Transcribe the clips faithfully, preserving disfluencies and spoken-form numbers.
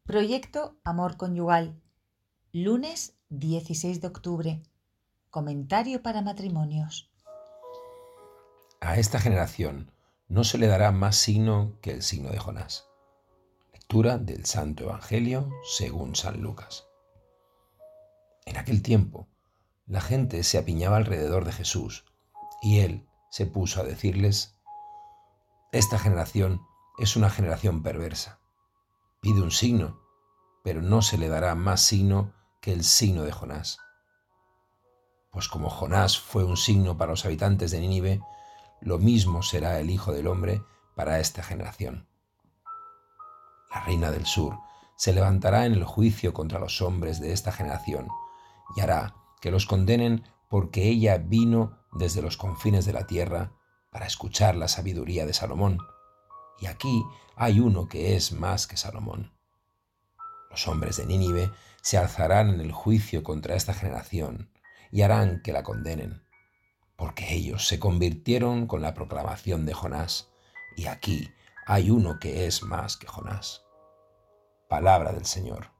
Proyecto Amor Conyugal, lunes dieciséis de octubre. Comentario para matrimonios. A esta generación no se le dará más signo que el signo de Jonás. Lectura del Santo Evangelio según San Lucas. En aquel tiempo, la gente se apiñaba alrededor de Jesús y él se puso a decirles: Esta generación es una generación perversa. Pide un signo, pero no se le dará más signo que el signo de Jonás. Pues como Jonás fue un signo para los habitantes de Nínive, lo mismo será el Hijo del Hombre para esta generación. La reina del sur se levantará en el juicio contra los hombres de esta generación y hará que los condenen porque ella vino desde los confines de la tierra para escuchar la sabiduría de Salomón. Y aquí hay uno que es más que Salomón. Los hombres de Nínive se alzarán en el juicio contra esta generación y harán que la condenen, porque ellos se convirtieron con la proclamación de Jonás, y aquí hay uno que es más que Jonás. Palabra del Señor.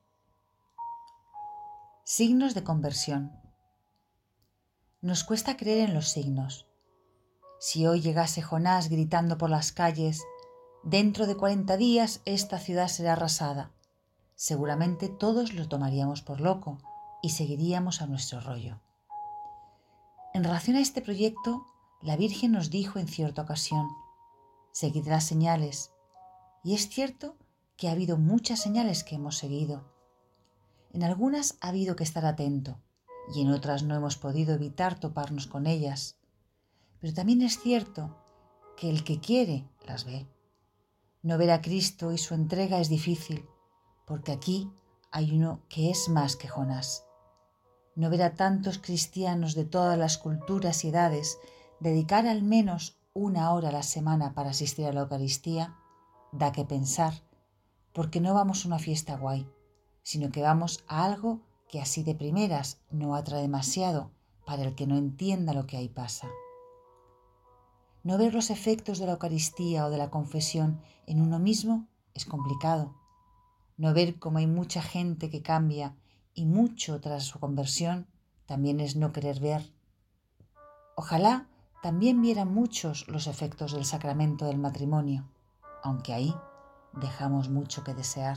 Signos de conversión. Nos cuesta creer en los signos. Si hoy llegase Jonás gritando por las calles, dentro de cuarenta días esta ciudad será arrasada, seguramente todos lo tomaríamos por loco y seguiríamos a nuestro rollo. En relación a este proyecto, la Virgen nos dijo en cierta ocasión: seguid las señales. Y es cierto que ha habido muchas señales que hemos seguido. En algunas ha habido que estar atento y en otras no hemos podido evitar toparnos con ellas. Pero también es cierto que el que quiere las ve. No ver a Cristo y su entrega es difícil, porque aquí hay uno que es más que Jonás. No ver a tantos cristianos de todas las culturas y edades dedicar al menos una hora a la semana para asistir a la Eucaristía da que pensar, porque no vamos a una fiesta guay, sino que vamos a algo que así de primeras no atrae demasiado para el que no entienda lo que ahí pasa. No ver los efectos de la Eucaristía o de la confesión en uno mismo es complicado. No ver cómo hay mucha gente que cambia y mucho tras su conversión también es no querer ver. Ojalá también vieran muchos los efectos del sacramento del matrimonio, aunque ahí dejamos mucho que desear.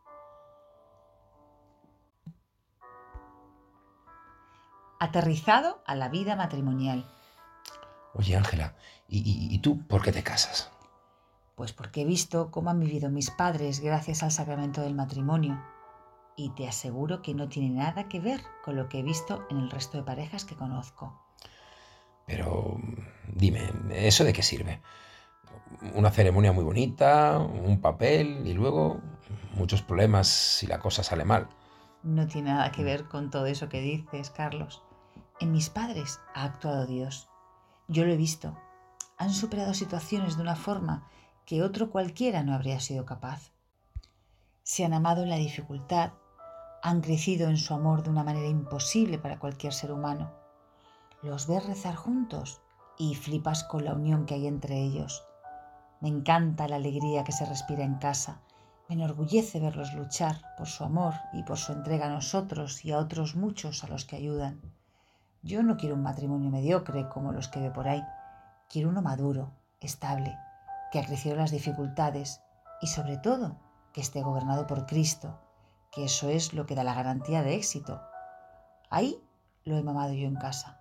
Aterrizado a la vida matrimonial. Oye, Ángela, ¿y, y, ¿y tú por qué te casas? Pues porque he visto cómo han vivido mis padres gracias al sacramento del matrimonio. Y te aseguro que no tiene nada que ver con lo que he visto en el resto de parejas que conozco. Pero dime, ¿eso de qué sirve? Una ceremonia muy bonita, un papel y luego muchos problemas si la cosa sale mal. No tiene nada que ver con todo eso que dices, Carlos. En mis padres ha actuado Dios. Yo lo he visto. Han superado situaciones de una forma que otro cualquiera no habría sido capaz. Se han amado en la dificultad, han crecido en su amor de una manera imposible para cualquier ser humano. Los ves rezar juntos y flipas con la unión que hay entre ellos. Me encanta la alegría que se respira en casa. Me enorgullece verlos luchar por su amor y por su entrega a nosotros y a otros muchos a los que ayudan. Yo no quiero un matrimonio mediocre como los que veo por ahí. Quiero uno maduro, estable, que ha crecido en las dificultades y sobre todo que esté gobernado por Cristo, que eso es lo que da la garantía de éxito. Ahí lo he mamado yo en casa.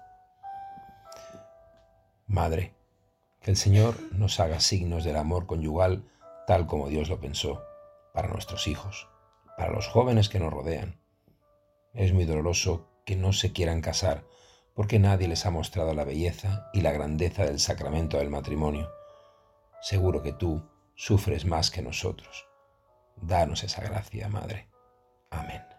Madre, que el Señor nos haga signos del amor conyugal tal como Dios lo pensó, para nuestros hijos, para los jóvenes que nos rodean. Es muy doloroso que no se quieran casar porque nadie les ha mostrado la belleza y la grandeza del sacramento del matrimonio. Seguro que tú sufres más que nosotros. Danos esa gracia, Madre. Amén.